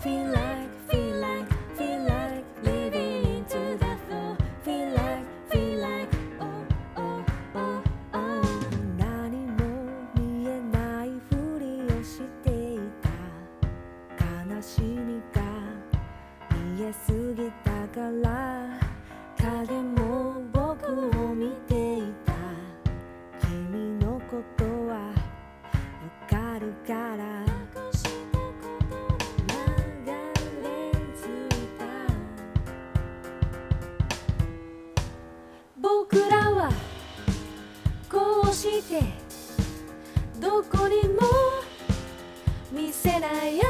Feel like, feel like, feel like living into the flow. Feel like, feel like, oh, oh, oh, oh. 何も見えないふりをしていた。悲しみが見えすぎたから影も僕を見ていた。君のことはわかるから流れ着いた。僕らはこうしてどこにも見せないよ